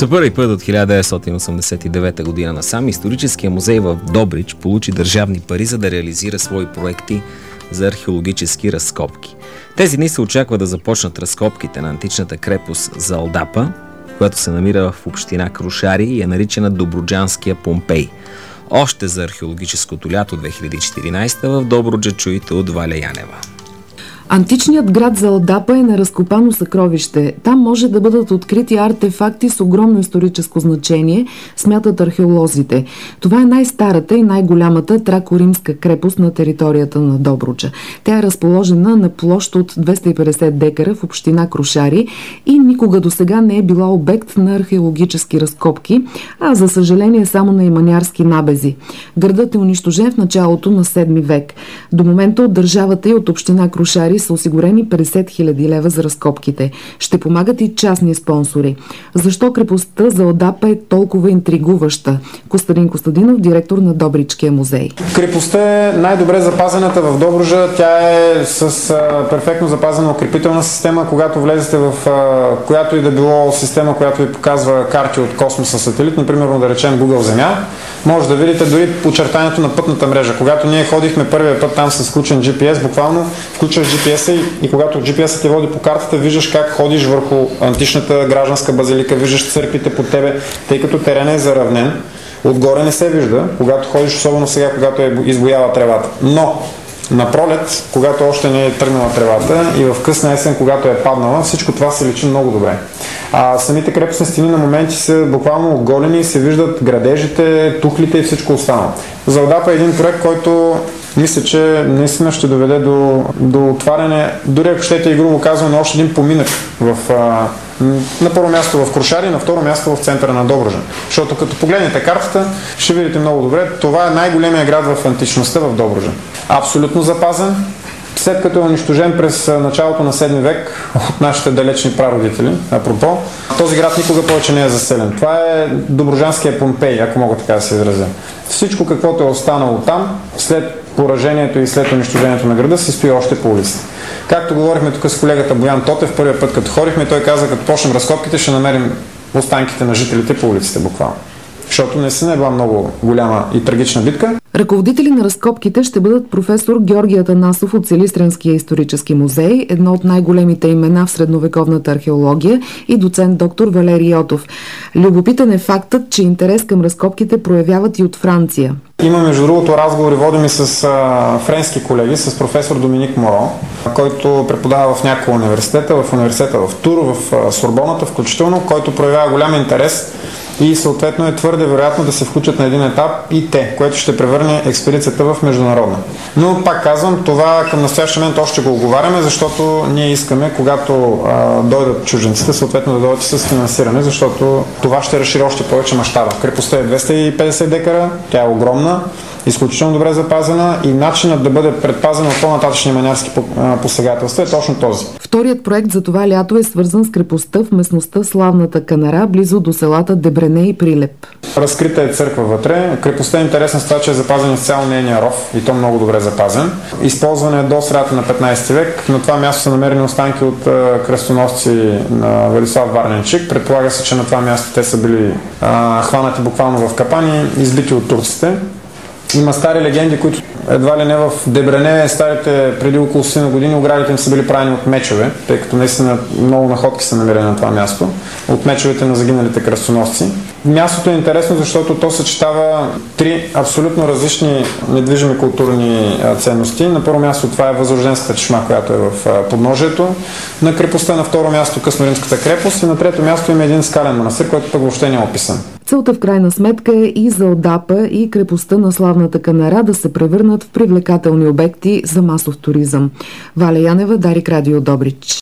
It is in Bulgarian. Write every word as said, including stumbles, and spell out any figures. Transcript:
За първи път от хиляда деветстотин осемдесет и девета година насам историческия музей в Добрич получи държавни пари, за да реализира свои проекти за археологически разкопки. Тези дни се очаква да започнат разкопките на античната крепост Залдапа, която се намира в община Крушари и е наричана Добруджанския Помпей. Още за археологическото лято две хиляди и четиринадесета в Добруджа чуете от Валя Янева. Античният град Залдапа е неразкопано съкровище. Там може да бъдат открити артефакти с огромно историческо значение, смятат археолозите. Това е най-старата и най-голямата трако-римска крепост на територията на Добруджа. Тя е разположена на площ от двеста и петдесет декара в община Крушари и никога досега не е била обект на археологически разкопки, а за съжаление само на иманярски набези. Градът е унищожен в началото на седми век. До момента от държавата и от община Крушари са осигурени петдесет хиляди лева за разкопките. Ще помагат и частни спонсори. Защо крепостта Залдапа е толкова интригуваща? Костадин Костадинов, директор на Добричкия музей. Крепостта е най-добре запазената в Добруджа. Тя е с а, перфектно запазена укрепителна система. Когато влезете в а, която и да било система, която ви показва карти от космоса, сателит, например, да речем Google Земя, може да видите дори очертанието на пътната мрежа. Когато ние ходихме първия път там с включен джи пи ес, буквално включваш джи пи ес и, и когато джи пи ес те води по картата, виждаш как ходиш върху античната гражданска базилика, виждаш църквите под тебе, тъй като теренът е заравнен, отгоре не се вижда, когато ходиш, особено сега, когато е избоява тревата. Но на пролет, когато още не е тръгнала тревата и в късна есен, когато е паднала, всичко това се личи много добре. А самите крепостни стени на моменти са буквално оголени и се виждат градежите, тухлите и всичко останало. Залдапа е един проект, който мисля, че наистина ще доведе до, до отваряне, дори ако щете и грубо казвам, на още един поминък в, а, на първо място в Крушари, на второ място в центъра на Добруджа. Защото като погледнете картата, ще видите много добре, това е най-големия град в античността в Добруджа. Абсолютно запазен, след като е унищожен през началото на седми век от нашите далечни прародители, апропо, този град никога повече не е заселен. Това е Добруджанския Помпей, ако мога така да се изразя. Всичко, каквото е останало там, след поражението и след унищожението на града, се стои още по улицата. Както говорихме тук с колегата Боян Тотев, първият път като ходихме, той каза, като почнем разкопките, ще намерим останките на жителите по улиците буквално. Защото наистина е била много голяма и трагична битка. Ръководители на разкопките ще бъдат професор Георги Атанасов от Силистренския исторически музей, едно от най-големите имена в средновековната археология, и доцент доктор Валерий Йотов. Любопитен е фактът, че интерес към разкопките проявяват и от Франция. Има, между другото, разговори водим и с а, френски колеги, с професор Доминик Моро, който преподава в няколко университета, в университета в Тур, в а, Сорбоната включително, който проявява голям интерес и съответно е твърде вероятно да се включат на един етап и те, което ще превърне експедицията в международна. Но пак казвам, това към настоящия момент още го оговаряме, защото ние искаме, когато а, дойдат чужденците, съответно да дойдат с финансиране, защото това ще разшири още повече мащаба. Крепостта е двеста и петдесет декара, тя е огромна, изключително добре запазена и начинът да бъде предпазен от по-нататъчни манярски посегателства е точно този. Вторият проект за това лято е свързан с крепостта в местността Славната Канара, близо до селата Дебрене и Прилеп. Разкрита е църква вътре. Крепостта е интересна с това, че е запазен изцяло нейния ров и то много добре запазен. Използване е до средата на петнадесети век. На това място са намерени останки от кръстоносци на Велислав Варненчик. Предполага се, че на това място те са били а, хванати буквално в капани, избити от турците. Има стари легенди, които едва ли не в Дебрене, старите преди около стотина години, оградите им са били правени от мечове, тъй като наистина много находки са намерени на това място, от мечовете на загиналите кръстоносци. Мястото е интересно, защото то съчетава три абсолютно различни недвижими културни ценности. На първо място това е Възрожденската чешма, която е в подножието на крепостта, на второ място Късноримската крепост и на трето място има един скален манастир, който пък въобще не е описан. Целта в крайна сметка е и Залдапа, и крепостта на Славната Канара да се превърнат в привлекателни обекти за масов туризъм. Валя Янева, Дарик Радио Добрич.